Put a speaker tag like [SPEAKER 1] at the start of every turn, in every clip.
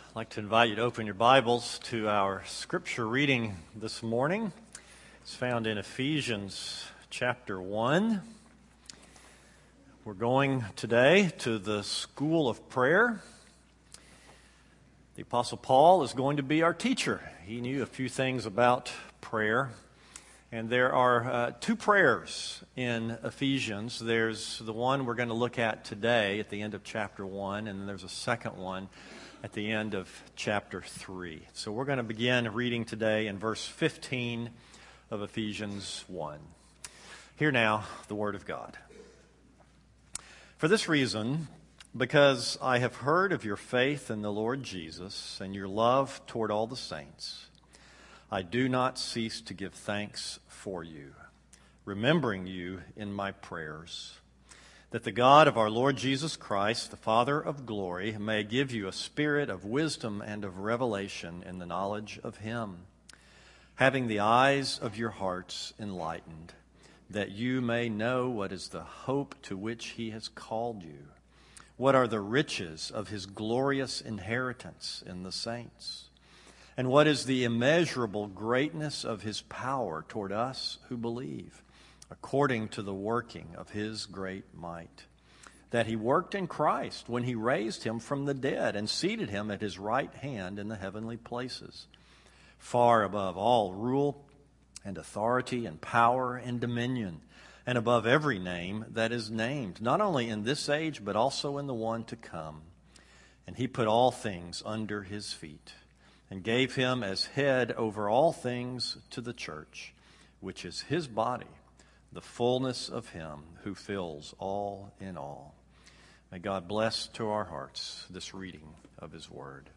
[SPEAKER 1] I'd like to invite you to open your Bibles to our scripture reading this morning. It's found in Ephesians chapter 1. We're going today to the School of Prayer. The Apostle Paul is going to be our teacher. He knew a few things about prayer. And there are two prayers in Ephesians. There's the one we're going to look at today at the end of chapter 1, and then there's a second one at the end of chapter 3. So we're going to begin reading today in verse 15 of Ephesians 1. Hear now the word of God. For this reason, because I have heard of your faith in the Lord Jesus and your love toward all the saints, I do not cease to give thanks for you, remembering you in my prayers, that the God of our Lord Jesus Christ, the Father of glory, may give you a spirit of wisdom and of revelation in the knowledge of him, having the eyes of your hearts enlightened, that you may know what is the hope to which he has called you, what are the riches of his glorious inheritance in the saints, and what is the immeasurable greatness of his power toward us who believe, according to the working of his great might, that he worked in Christ when he raised him from the dead and seated him at his right hand in the heavenly places, far above all rule and authority and power and dominion, and above every name that is named, not only in this age but also in the one to come. And he put all things under his feet, and gave him as head over all things to the church, which is his body, the fullness of him who fills all in all. May God bless to our hearts this reading of his word.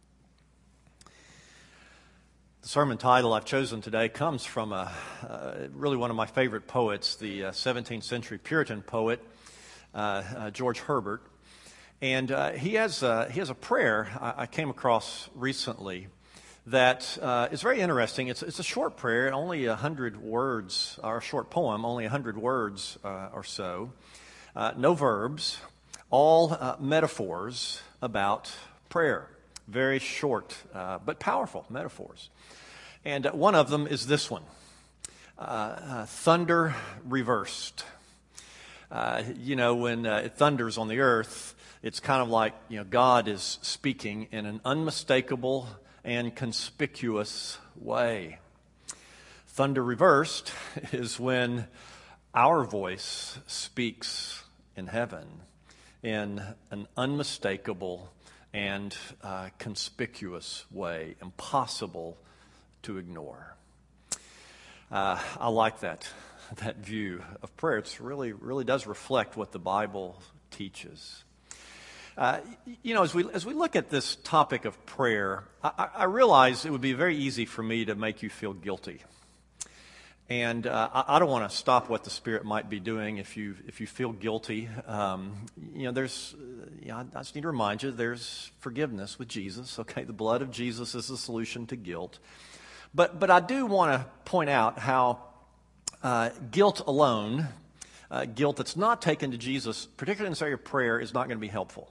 [SPEAKER 1] The sermon title I've chosen today comes from really one of my favorite poets, the 17th century Puritan poet, George Herbert. And he has a prayer I came across recently that is very interesting. It's a short prayer, only 100 words, or a short poem, only 100 words or so. No verbs, all metaphors about prayer. Very short but powerful metaphors. And one of them is this one, thunder reversed. When it thunders on the earth, it's kind of like, God is speaking in an unmistakable and conspicuous way. Thunder reversed is when our voice speaks in heaven in an unmistakable and conspicuous way, impossible to ignore. I like that view of prayer. It really does reflect what the Bible teaches. As we look at this topic of prayer, I realize it would be very easy for me to make you feel guilty. And I don't want to stop what the Spirit might be doing if you feel guilty. I just need to remind you, there's forgiveness with Jesus. Okay, the blood of Jesus is the solution to guilt. But I do want to point out how guilt alone, guilt that's not taken to Jesus, particularly in this area of prayer, is not going to be helpful.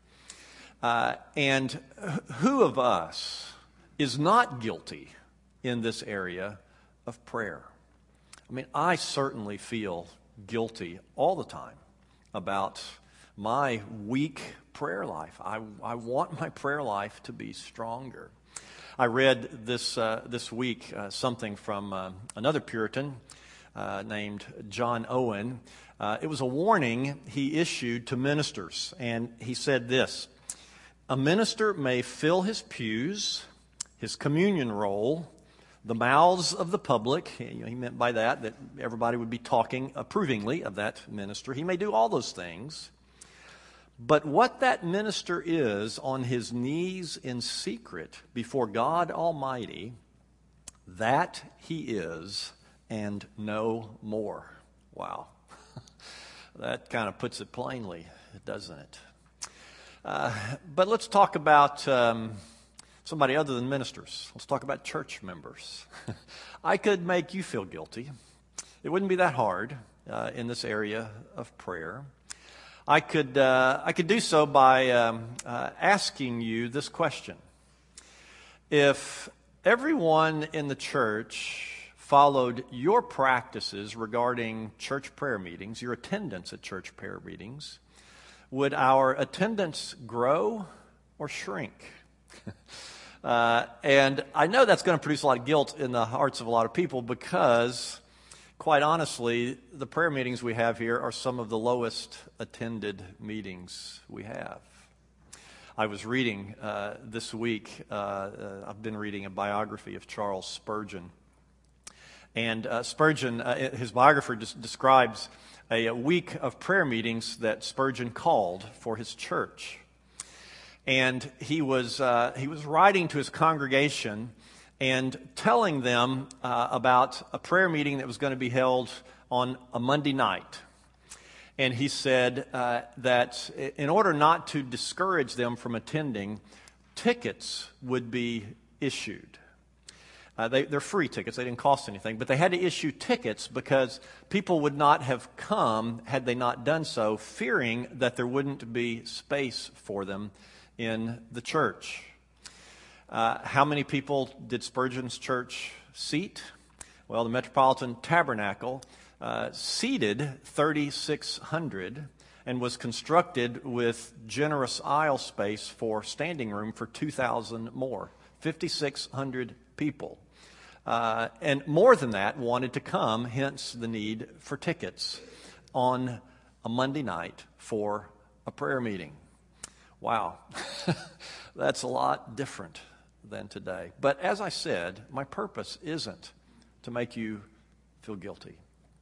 [SPEAKER 1] And who of us is not guilty in this area of prayer? I mean, I certainly feel guilty all the time about my weak prayer life. I want my prayer life to be stronger. I read this week something from another Puritan named John Owen. It was a warning he issued to ministers, and he said this: a minister may fill his pews, his communion roll, the mouths of the public. He meant by that everybody would be talking approvingly of that minister. He may do all those things. But what that minister is on his knees in secret before God Almighty, that he is and no more. Wow. That kind of puts it plainly, doesn't it? But let's talk about somebody other than ministers. Let's talk about church members. I could make you feel guilty. It wouldn't be that hard in this area of prayer. I could do so by asking you this question. if everyone in the church followed your practices regarding church prayer meetings, your attendance at church prayer meetings, would our attendance grow or shrink? And I know that's going to produce a lot of guilt in the hearts of a lot of people because, quite honestly, the prayer meetings we have here are some of the lowest attended meetings we have. I was reading this week, I've been reading a biography of Charles Spurgeon. And Spurgeon, his biographer describes a week of prayer meetings that Spurgeon called for his church. And he was writing to his congregation and telling them about a prayer meeting that was going to be held on a Monday night. And he said that in order not to discourage them from attending, tickets would be issued. They're free tickets. They didn't cost anything. But they had to issue tickets because people would not have come had they not done so, fearing that there wouldn't be space for them in the church. How many people did Spurgeon's church seat? Well, the Metropolitan Tabernacle seated 3,600 and was constructed with generous aisle space for standing room for 2,000 more. 5,600 people. And more than that wanted to come, hence the need for tickets on a Monday night for a prayer meeting. Wow, that's a lot different than today. But as I said, my purpose isn't to make you feel guilty.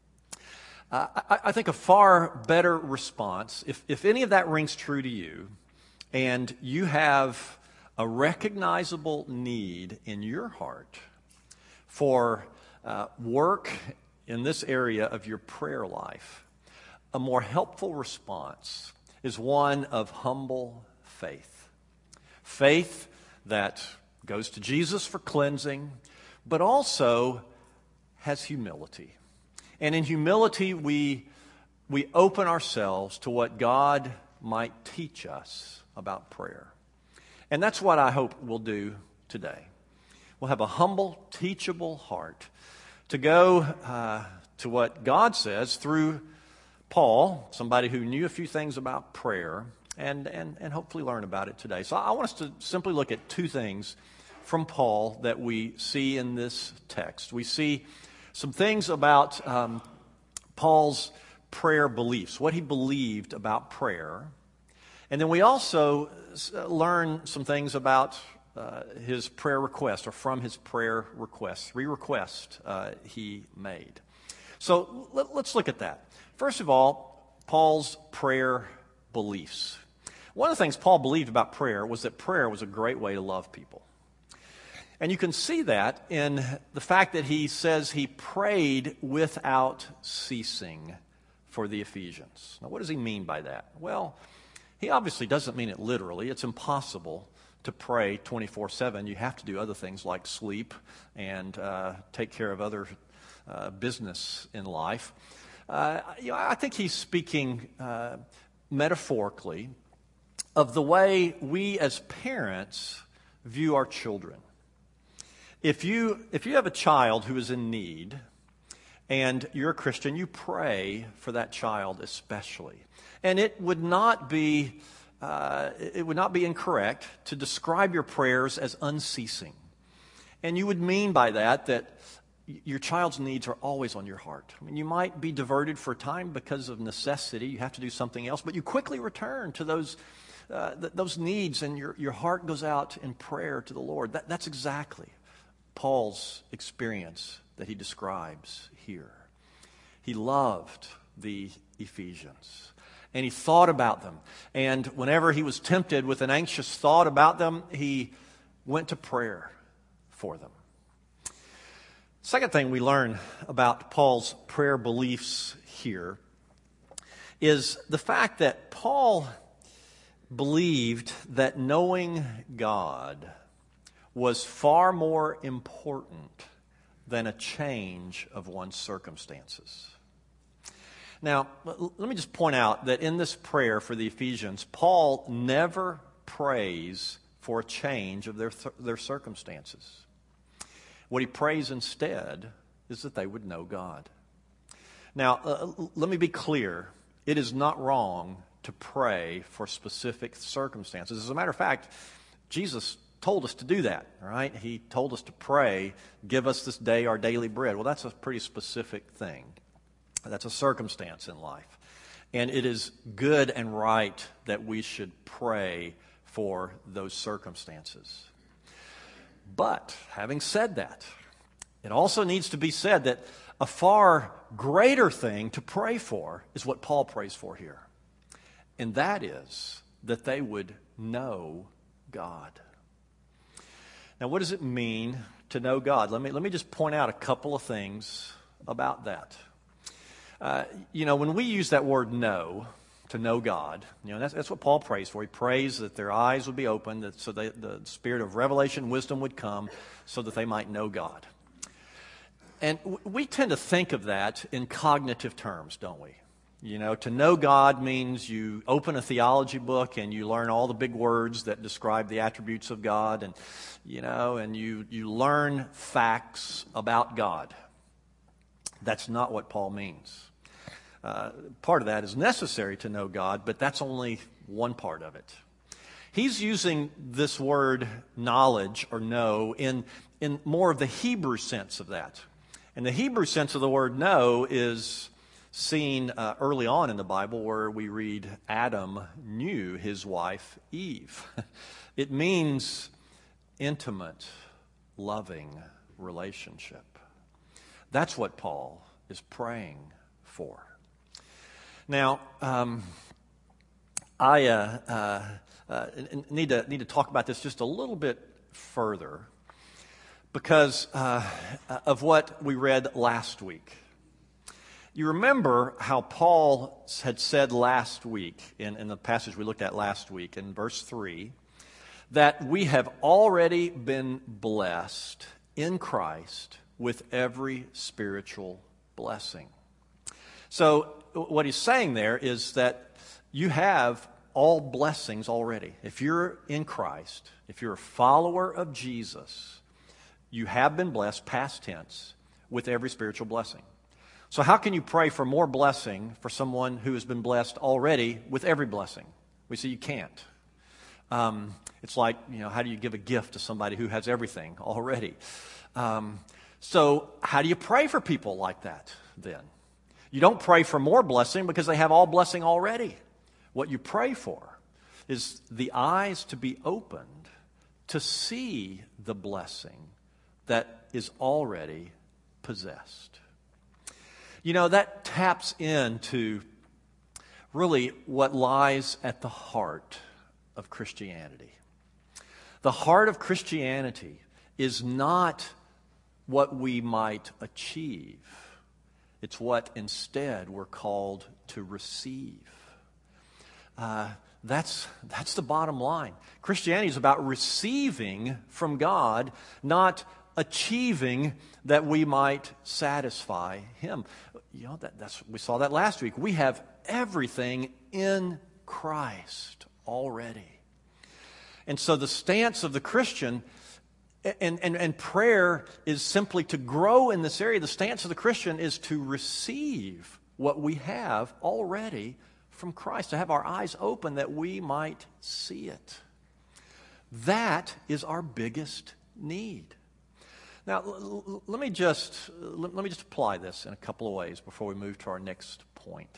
[SPEAKER 1] I think a far better response, if any of that rings true to you, and you have a recognizable need in your heart for work in this area of your prayer life, a more helpful response is one of humble faith. Faith that goes to Jesus for cleansing, but also has humility. And in humility, we open ourselves to what God might teach us about prayer. And that's what I hope we'll do today. We'll have a humble, teachable heart to go to what God says through Paul, somebody who knew a few things about prayer, and hopefully learn about it today. So I want us to simply look at two things from Paul that we see in this text. We see some things about Paul's prayer beliefs, what he believed about prayer. And then we also learn some things about his prayer request, or from his prayer requests, 3 requests he made. So let's look at that. First of all, Paul's prayer beliefs. One of the things Paul believed about prayer was that prayer was a great way to love people. And you can see that in the fact that he says he prayed without ceasing for the Ephesians. Now, what does he mean by that? Well, he obviously doesn't mean it literally. It's impossible to pray 24/7. You have to do other things like sleep and take care of other business in life. I think he's speaking metaphorically of the way we as parents view our children. If you have a child who is in need and you're a Christian, you pray for that child especially. And it would not be incorrect to describe your prayers as unceasing. And you would mean by that your child's needs are always on your heart. I mean, you might be diverted for a time because of necessity. You have to do something else, but you quickly return to those needs, and your heart goes out in prayer to the Lord. That's exactly Paul's experience that he describes here. He loved the Ephesians, and he thought about them. And whenever he was tempted with an anxious thought about them, he went to prayer for them. Second thing we learn about Paul's prayer beliefs here is the fact that Paul believed that knowing God was far more important than a change of one's circumstances. Now, let me just point out that in this prayer for the Ephesians, Paul never prays for a change of their circumstances. What he prays instead is that they would know God. Now, let me be clear. It is not wrong to pray for specific circumstances. As a matter of fact, Jesus told us to do that, right? He told us to pray, give us this day our daily bread. Well, that's a pretty specific thing. That's a circumstance in life. And it is good and right that we should pray for those circumstances. But, having said that, it also needs to be said that a far greater thing to pray for is what Paul prays for here. And that is that they would know God. Now, what does it mean to know God? Let me just point out a couple of things about that. When we use that word know, to know God, that's what Paul prays for. He prays that their eyes would be opened, so that the spirit of revelation and wisdom would come so that they might know God. And we tend to think of that in cognitive terms, don't we? To know God means you open a theology book and you learn all the big words that describe the attributes of God, and you learn facts about God. That's not what Paul means. Part of that is necessary to know God, but that's only one part of it. He's using this word knowledge or know in more of the Hebrew sense of that. And the Hebrew sense of the word know is seen early on in the Bible, where we read Adam knew his wife Eve. It means intimate, loving relationship. That's what Paul is praying for. Now, I need to talk about this just a little bit further because of what we read last week. You remember how Paul had said last week, in the passage we looked at last week, in verse 3, that we have already been blessed in Christ with every spiritual blessing. So what he's saying there is that you have all blessings already. If you're in Christ, if you're a follower of Jesus, you have been blessed, past tense, with every spiritual blessing. So how can you pray for more blessing for someone who has been blessed already with every blessing? We say you can't. It's like, how do you give a gift to somebody who has everything already? So how do you pray for people like that then? You don't pray for more blessing because they have all blessing already. What you pray for is the eyes to be opened to see the blessing that is already possessed. That taps into really what lies at the heart of Christianity. The heart of Christianity is not what we might achieve. It's what instead we're called to receive. That's the bottom line. Christianity is about receiving from God, not achieving that we might satisfy Him. We saw that last week. We have everything in Christ already. And so the stance of the Christian, and prayer is simply to grow in this area. The stance of the Christian is to receive what we have already from Christ, to have our eyes open that we might see it. That is our biggest need. Now, let me just apply this in a couple of ways before we move to our next point.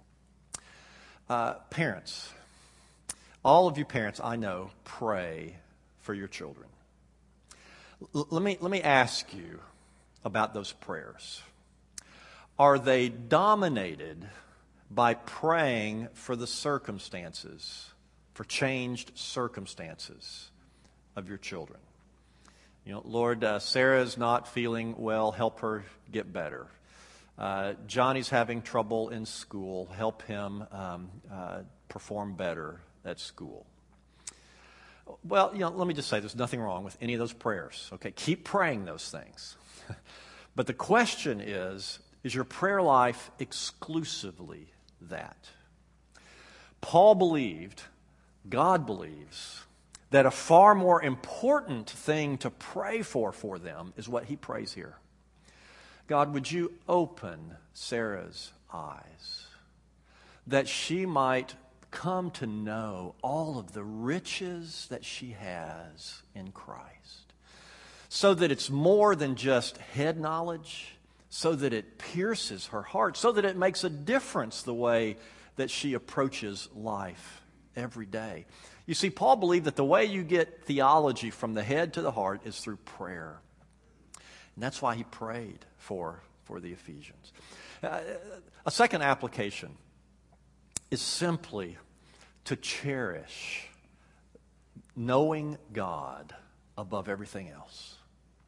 [SPEAKER 1] Parents, all of you parents I know pray for your children. Let me ask you about those prayers. Are they dominated by praying for the circumstances, for changed circumstances of your children? Lord, Sarah's not feeling well, help her get better. Johnny's having trouble in school, help him perform better at school. Well, let me just say there's nothing wrong with any of those prayers. Okay, keep praying those things. But the question is your prayer life exclusively that? Paul believed, God believes, that a far more important thing to pray for them is what he prays here. God, would you open Sarah's eyes that she might come to know all of the riches that she has in Christ, so that it's more than just head knowledge, so that it pierces her heart, so that it makes a difference the way that she approaches life every day. You see, Paul believed that the way you get theology from the head to the heart is through prayer. And that's why he prayed for the Ephesians. A second application is simply to cherish knowing God above everything else.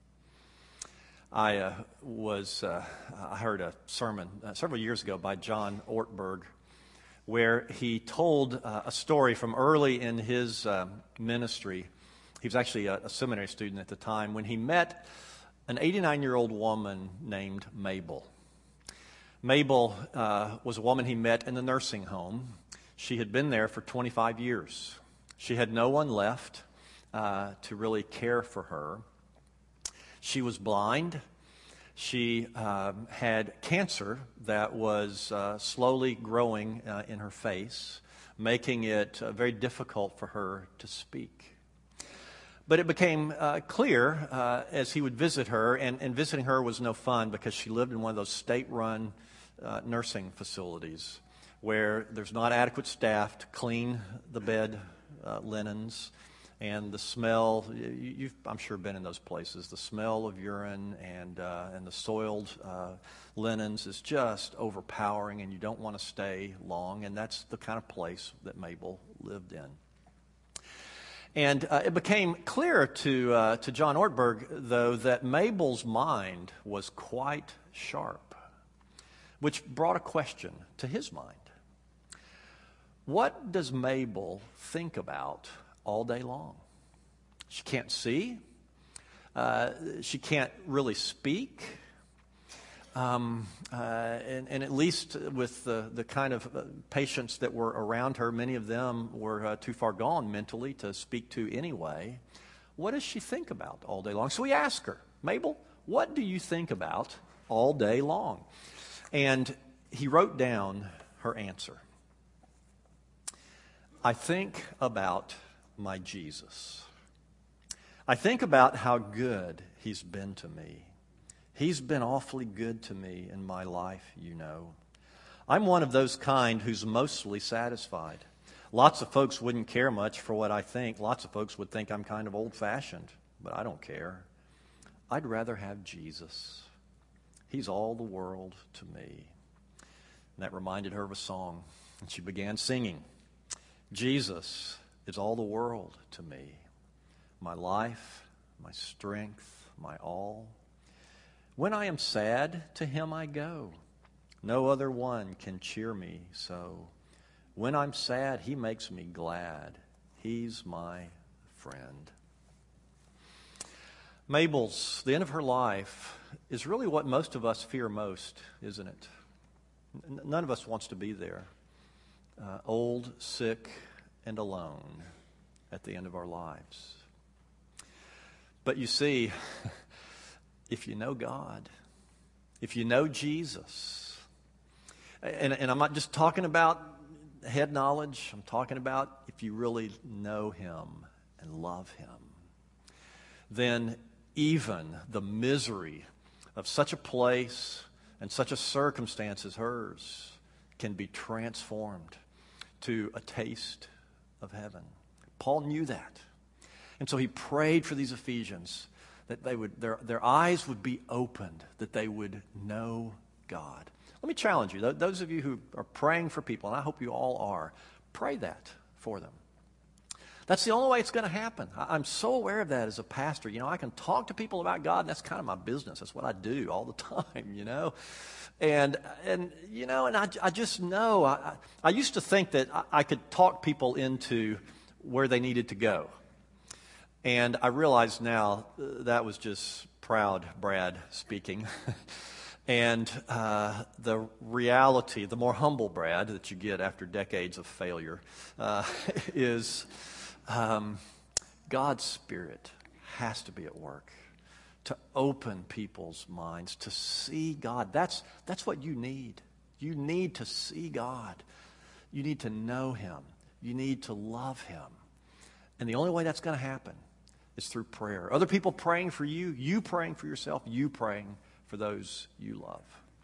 [SPEAKER 1] I heard a sermon several years ago by John Ortberg, where he told a story from early in his ministry. He was actually a seminary student at the time when he met an 89-year-old woman named Mabel. Mabel was a woman he met in the nursing home. She had been there for 25 years. She had no one left to really care for her. She was blind. She had cancer that was slowly growing in her face, making it very difficult for her to speak. But it became clear as he would visit her, and visiting her was no fun because she lived in one of those state-run nursing facilities where there's not adequate staff to clean the bed linens. And the smell, you've, I'm sure, been in those places. The smell of urine and the soiled linens is just overpowering, and you don't want to stay long. And that's the kind of place that Mabel lived in. And it became clear to John Ortberg, though, that Mabel's mind was quite sharp, which brought a question to his mind. What does Mabel think about all day long? She can't see. She can't really speak. And at least with the kind of patients that were around her, many of them were too far gone mentally to speak to anyway. What does she think about all day long? So we asked her, Mabel, what do you think about all day long? And he wrote down her answer. I think about my Jesus. I think about how good he's been to me. He's been awfully good to me in my life, you know. I'm one of those kind who's mostly satisfied. Lots of folks wouldn't care much for what I think. Lots of folks would think I'm kind of old-fashioned, but I don't care. I'd rather have Jesus. He's all the world to me. And that reminded her of a song, and she began singing. Jesus is all the world to me, my life, my strength, my all. When I am sad, to him I go. No other one can cheer me so. When I'm sad, he makes me glad. He's my friend. Mabel's, the end of her life, is really what most of us fear most, isn't it? None of us wants to be there. Old, sick, and alone at the end of our lives. But you see, if you know God, if you know Jesus, and I'm not just talking about head knowledge, I'm talking about if you really know him and love him, then even the misery of such a place and such a circumstance as hers can be transformed to a taste of heaven. Paul knew that. And so he prayed for these Ephesians that they would their eyes would be opened, that they would know God. Let me challenge you, those of you who are praying for people, and I hope you all are, pray that for them. That's the only way it's going to happen. I'm so aware of that as a pastor. You know, I can talk to people about God, and that's kind of my business. That's what I do all the time, you know. And you know, and I just know, I used to think that I could talk people into where they needed to go. And I realize now that was just proud Brad speaking. And the reality, the more humble Brad that you get after decades of failure is God's Spirit has to be at work to open people's minds to see God. That's what you need. You need to see God. You need to know Him. You need to love Him. And the only way that's going to happen is through prayer. Other people praying for you, you praying for yourself, you praying for those you love.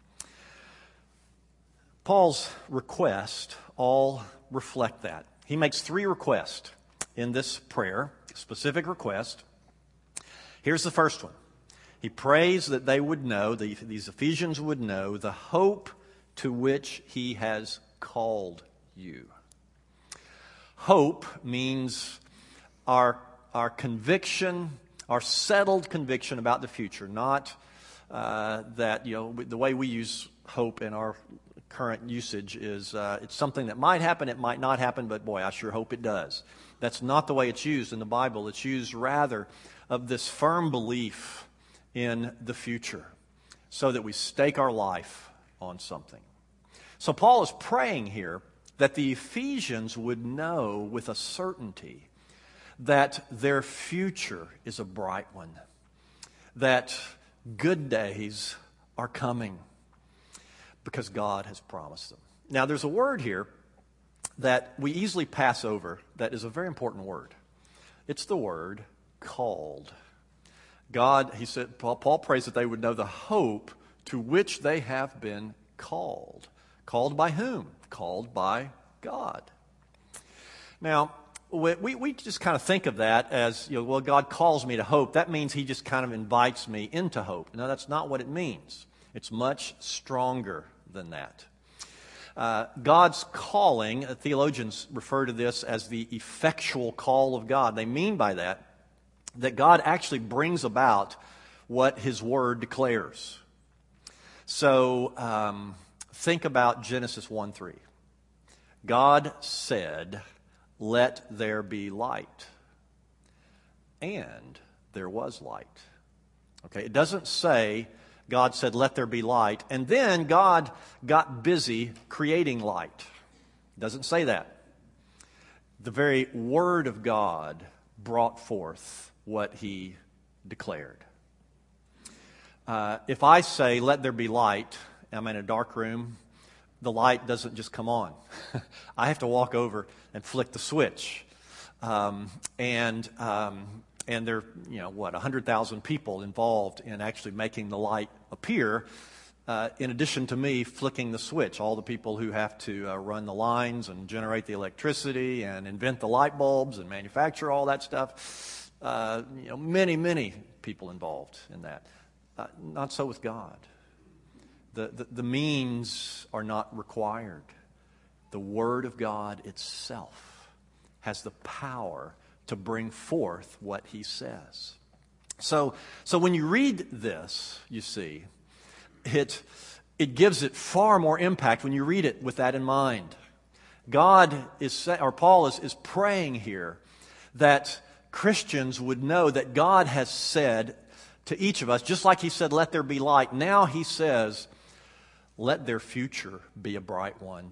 [SPEAKER 1] Paul's requests all reflect that. He makes 3 requests in this prayer, specific request. Here's the first one. He prays that they would know, these Ephesians would know, the hope to which he has called you. Hope means our conviction, our settled conviction about the future, not that, the way we use hope in our current usage is it's something that might happen, it might not happen, but boy, I sure hope it does. That's not the way it's used in the Bible. It's used rather of this firm belief in the future so that we stake our life on something. So Paul is praying here that the Ephesians would know with a certainty that their future is a bright one, that good days are coming because God has promised them. Now, there's a word here that we easily pass over that is a very important word. It's the word called. God, he said, Paul prays that they would know the hope to which they have been called. Called by whom? Called by God. Now, we just kind of think of that as, well, God calls me to hope. That means he just kind of invites me into hope. No, that's not what it means. It's much stronger than that. God's calling, theologians refer to this as the effectual call of God. They mean by that God actually brings about what his word declares. So think about Genesis 1:3. God said, "Let there be light." And there was light. Okay, it doesn't say God said, "Let there be light," and then God got busy creating light. It doesn't say that. The very word of God brought forth what he declared. If I say, "Let there be light," I'm in a dark room, the light doesn't just come on. I have to walk over and flick the switch. And there are, 100,000 people involved in actually making the light appear, in addition to me flicking the switch. All the people who have to run the lines and generate the electricity and invent the light bulbs and manufacture all that stuff. Many people involved in that. Not so with God. The means are not required. The Word of God itself has the power to bring forth what he says. So when you read this, you see, it gives it far more impact when you read it with that in mind. Paul is praying here that Christians would know that God has said to each of us, just like he said, "Let there be light," now he says, "Let their future be a bright one.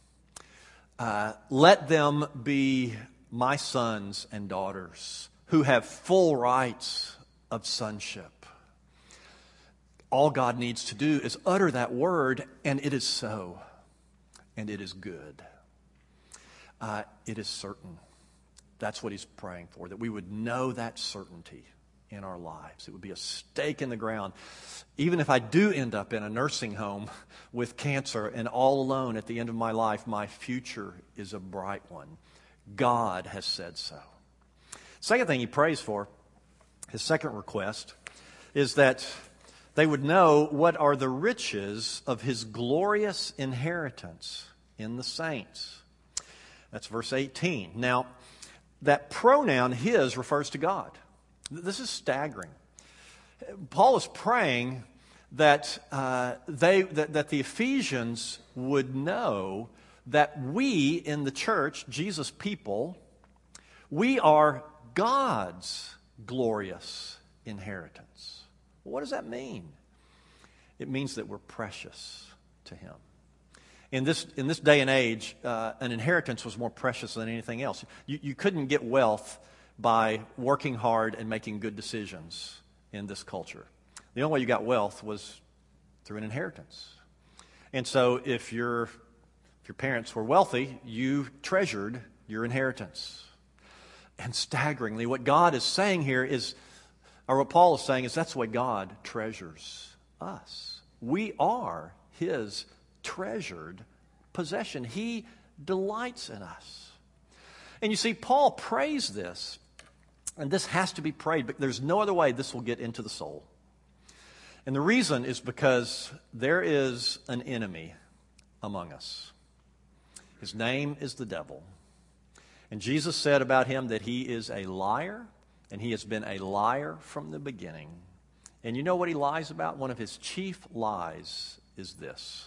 [SPEAKER 1] Let them be my sons and daughters who have full rights of sonship." All God needs to do is utter that word, and it is so. And it is good. It is certain. That's what he's praying for, that we would know that certainty in our lives. It would be a stake in the ground. Even if I do end up in a nursing home with cancer and all alone at the end of my life, my future is a bright one. God has said so. Second thing he prays for, his second request, is that they would know what are the riches of his glorious inheritance in the saints. That's verse 18. Now, that pronoun his refers to God. This is staggering. Paul is praying that that the Ephesians would know that we in the church, Jesus' people, we are God's glorious inheritance. Well, what does that mean? It means that we're precious to him. In this day and age, an inheritance was more precious than anything else. You couldn't get wealth by working hard and making good decisions in this culture. The only way you got wealth was through an inheritance. And so if your parents were wealthy, you treasured your inheritance. And staggeringly, what God is saying here is, or what Paul is saying is, that's the way God treasures us. We are His treasured possession. He delights in us. And you see, Paul prays this, and this has to be prayed, but there's no other way this will get into the soul. And the reason is because there is an enemy among us. His name is the devil. And Jesus said about him that he is a liar, and he has been a liar from the beginning. And you know what he lies about? One of his chief lies is this: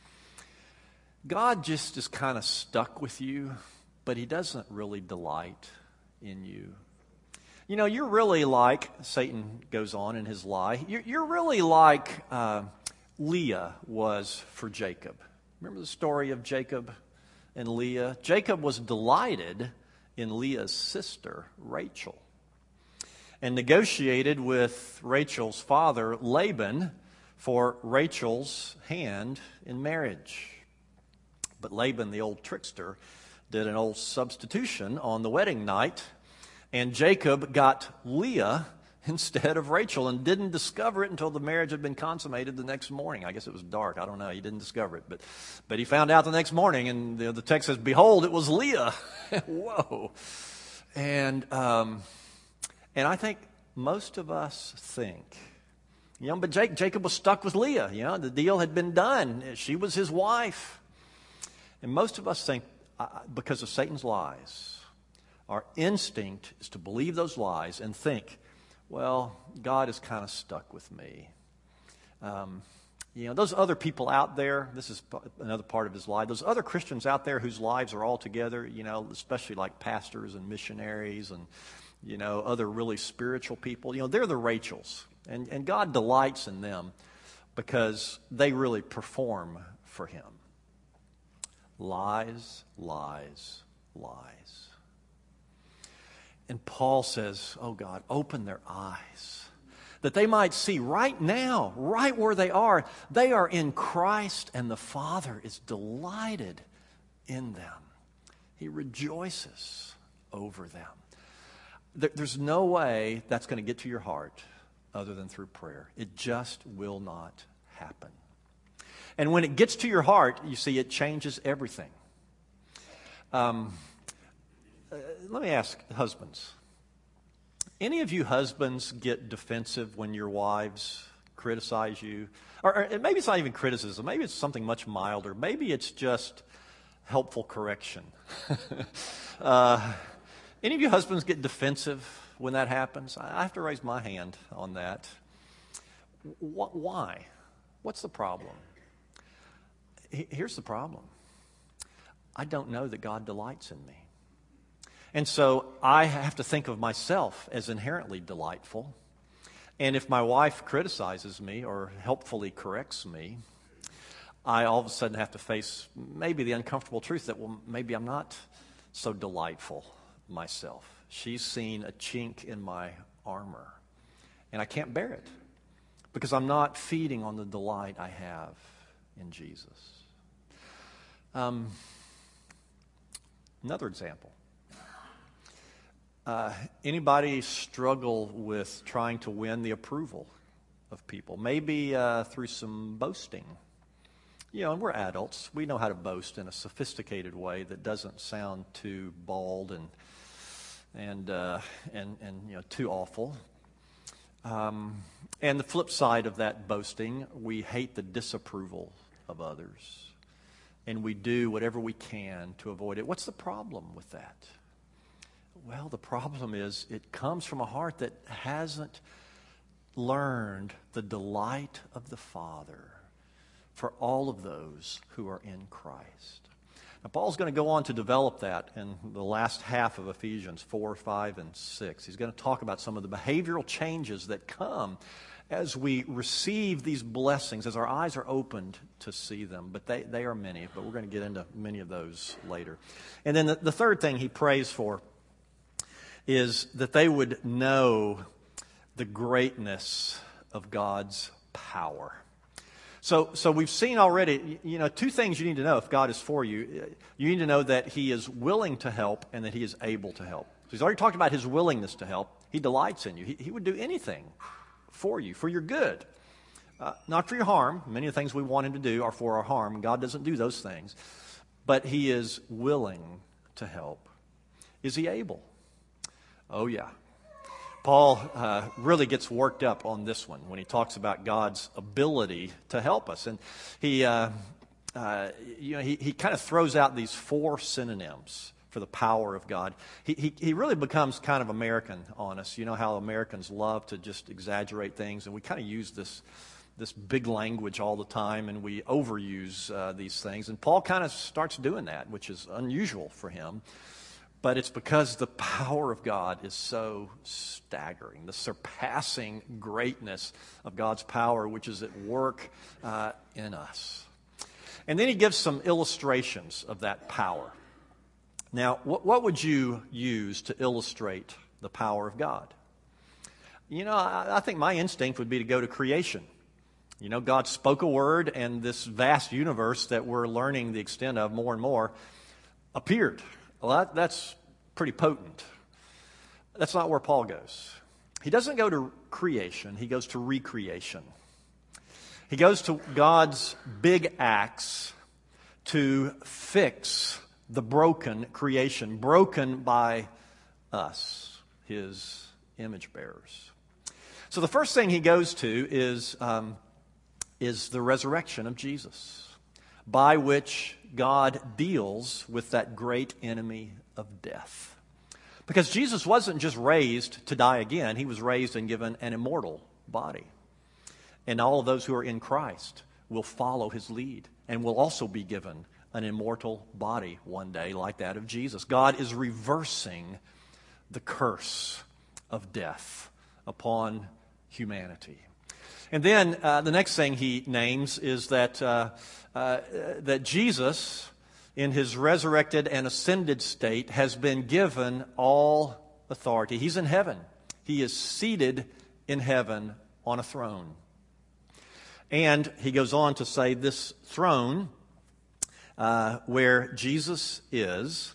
[SPEAKER 1] God just is kind of stuck with you, but He doesn't really delight in you. You know, you're really like, Satan goes on in his lie, you're really like Leah was for Jacob. Remember the story of Jacob and Leah? Jacob was delighted in Leah's sister, Rachel, and negotiated with Rachel's father, Laban, for Rachel's hand in marriage. But Laban, the old trickster, did an old substitution on the wedding night, and Jacob got Leah instead of Rachel and didn't discover it until the marriage had been consummated the next morning. I guess it was dark. I don't know. He didn't discover it. But he found out the next morning, and the text says, "Behold, it was Leah." Whoa. And I think most of us think, but Jacob was stuck with Leah. The deal had been done. She was his wife. And most of us think, because of Satan's lies, our instinct is to believe those lies and think, well, God is kind of stuck with me. Those other people out there, this is another part of his lie, those other Christians out there whose lives are all together, especially like pastors and missionaries and, other really spiritual people, they're the Rachels. And God delights in them because they really perform for Him. Lies, lies, lies. And Paul says, oh God, open their eyes, that they might see right now, right where they are in Christ, and the Father is delighted in them. He rejoices over them. There's no way that's going to get to your heart other than through prayer. It just will not happen. And when it gets to your heart, you see, it changes everything. Let me ask husbands. Any of you husbands get defensive when your wives criticize you? Or maybe it's not even criticism. Maybe it's something much milder. Maybe it's just helpful correction. Any of you husbands get defensive when that happens? I have to raise my hand on that. Why? What's the problem? Here's the problem. I don't know that God delights in me. And so I have to think of myself as inherently delightful. And if my wife criticizes me or helpfully corrects me, I all of a sudden have to face maybe the uncomfortable truth that, well, maybe I'm not so delightful myself. She's seen a chink in my armor, and I can't bear it because I'm not feeding on the delight I have in Jesus. Another example. Anybody struggle with trying to win the approval of people? Maybe through some boasting. And we're adults. We know how to boast in a sophisticated way that doesn't sound too bald and too awful. And the flip side of that boasting, we hate the disapproval of others. And we do whatever we can to avoid it. What's the problem with that? Well, the problem is it comes from a heart that hasn't learned the delight of the Father for all of those who are in Christ. Now, Paul's going to go on to develop that in the last half of Ephesians 4, 5, and 6. He's going to talk about some of the behavioral changes that come as we receive these blessings, as our eyes are opened to see them. But they are many, but we're going to get into many of those later. And then the third thing he prays for is that they would know the greatness of God's power. So we've seen already, two things you need to know if God is for you. You need to know that He is willing to help and that He is able to help. So He's already talked about His willingness to help. He delights in you. He would do anything for you, for your good. Not for your harm. Many of the things we want Him to do are for our harm. God doesn't do those things. But He is willing to help. Is He able? Oh, yeah. Paul really gets worked up on this one when he talks about God's ability to help us. And he kind of throws out these 4 synonyms for the power of God. He really becomes kind of American on us. You know how Americans love to just exaggerate things, and we kind of use this big language all the time, and we overuse these things. And Paul kind of starts doing that, which is unusual for him. But it's because the power of God is so staggering, the surpassing greatness of God's power, which is at work in us. And then he gives some illustrations of that power. Now, what would you use to illustrate the power of God? I think my instinct would be to go to creation. God spoke a word, and this vast universe that we're learning the extent of more and more appeared. Well, that's pretty potent. That's not where Paul goes. He doesn't go to creation. He goes to recreation. He goes to God's big axe to fix the broken creation, broken by us, His image bearers. So the first thing he goes to is the resurrection of Jesus, by which God deals with that great enemy of death. Because Jesus wasn't just raised to die again. He was raised and given an immortal body. And all of those who are in Christ will follow His lead and will also be given an immortal body one day like that of Jesus. God is reversing the curse of death upon humanity. And then the next thing he names is that Jesus, in His resurrected and ascended state, has been given all authority. He's in heaven. He is seated in heaven on a throne. And he goes on to say this throne, where Jesus is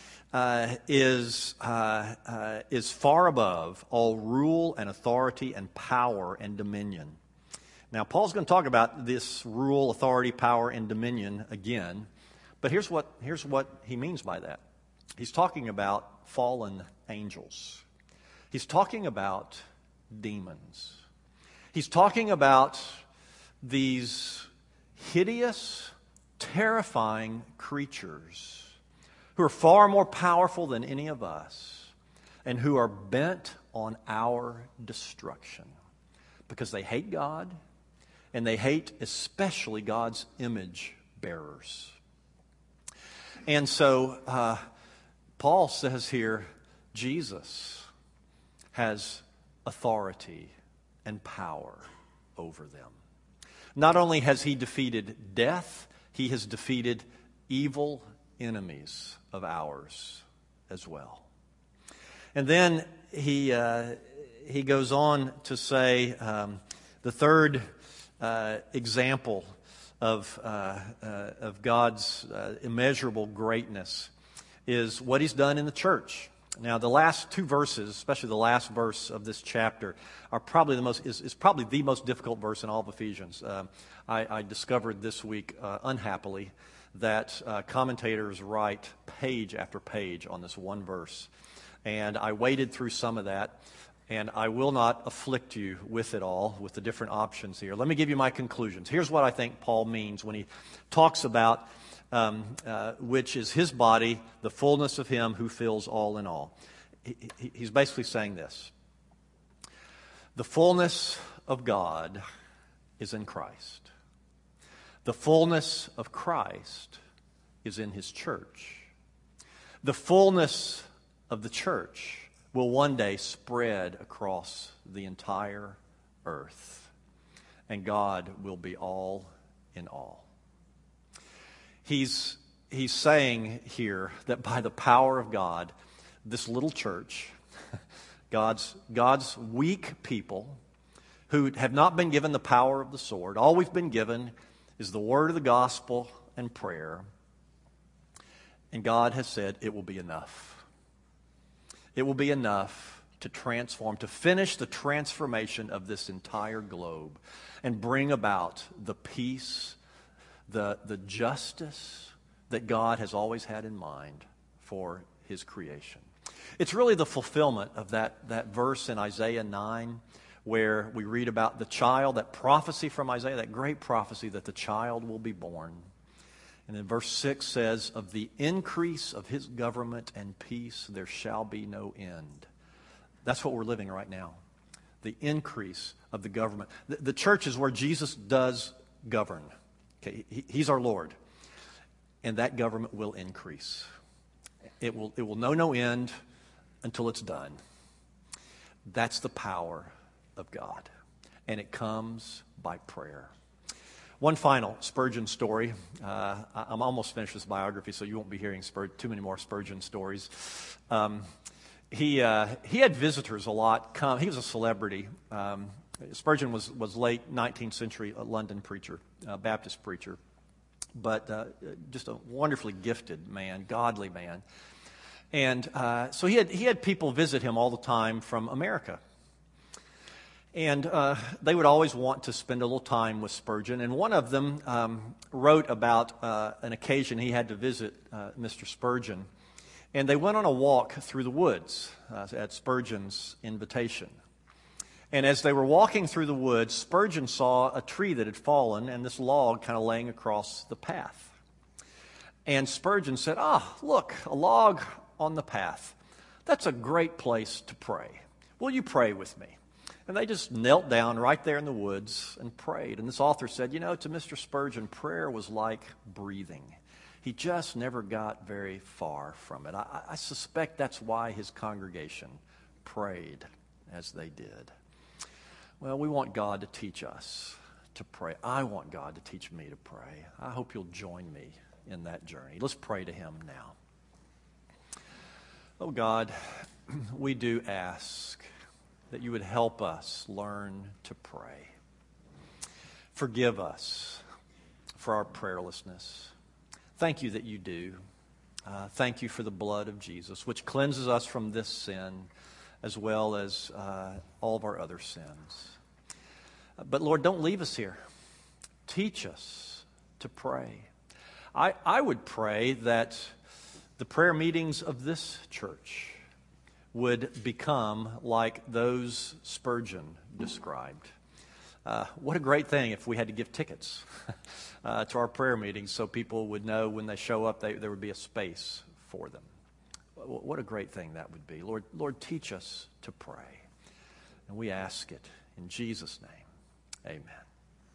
[SPEAKER 1] far above all rule and authority and power and dominion. Now, Paul's going to talk about this rule, authority, power, and dominion again. But here's what he means by that. He's talking about fallen angels. He's talking about demons. He's talking about these hideous, terrifying creatures who are far more powerful than any of us and who are bent on our destruction because they hate God and they hate especially God's image bearers. And so Paul says here, Jesus has authority and power over them. Not only has He defeated death, He has defeated evil enemies of ours as well. And then he goes on to say the third example of God's immeasurable greatness is what He's done in the church. Now, the last 2 verses, especially the last verse of this chapter, are probably probably the most difficult verse in all of Ephesians. I discovered this week, unhappily, that commentators write page after page on this one verse. And I waded through some of that, and I will not afflict you with it all, with the different options here. Let me give you my conclusions. Here's what I think Paul means when he talks about which is His body, the fullness of Him who fills all in all. He's basically saying this. The fullness of God is in Christ. The fullness of Christ is in His church. The fullness of the church will one day spread across the entire earth, and God will be all in all. He's saying here that by the power of God, this little church, God's weak people who have not been given the power of the sword. All we've been given is the word of the gospel and prayer. And God has said it will be enough. It will be enough to transform, to finish the transformation of this entire globe and bring about the peace, the justice that God has always had in mind for his creation. It's really the fulfillment of that verse in Isaiah 9 where we read about the child, that prophecy from Isaiah, that great prophecy that the child will be born. And then verse 6 says, of the increase of his government and peace there shall be no end. That's what we're living right now. The increase of the government. The church is where Jesus does govern. Okay, he's our Lord. And that government will increase. It will know no end until it's done. That's the power of God. And it comes by prayer. One final Spurgeon story. I'm almost finished this biography, so you won't be hearing too many more Spurgeon stories. He had visitors a lot come. He was a celebrity. Spurgeon was late 19th century London preacher, Baptist preacher, but just a wonderfully gifted man, godly man. And so he had people visit him all the time from America. And they would always want to spend a little time with Spurgeon. And one of them wrote about an occasion he had to visit Mr. Spurgeon. And they went on a walk through the woods at Spurgeon's invitation. And as they were walking through the woods, Spurgeon saw a tree that had fallen and this log kind of laying across the path. And Spurgeon said, look, a log on the path. That's a great place to pray. Will you pray with me? And they just knelt down right there in the woods and prayed. And this author said, to Mr. Spurgeon, prayer was like breathing. He just never got very far from it. I suspect that's why his congregation prayed as they did. Well, we want God to teach us to pray. I want God to teach me to pray. I hope you'll join me in that journey. Let's pray to him now. Oh God, we do ask that you would help us learn to pray. Forgive us for our prayerlessness. Thank you that you do. Thank you for the blood of Jesus, which cleanses us from this sin as well as all of our other sins. But Lord, don't leave us here. Teach us to pray. I would pray that the prayer meetings of this church would become like those Spurgeon described. What a great thing if we had to give tickets to our prayer meetings so people would know when they show up there would be a space for them. What a great thing that would be. Lord, teach us to pray. And we ask it in Jesus' name. Amen.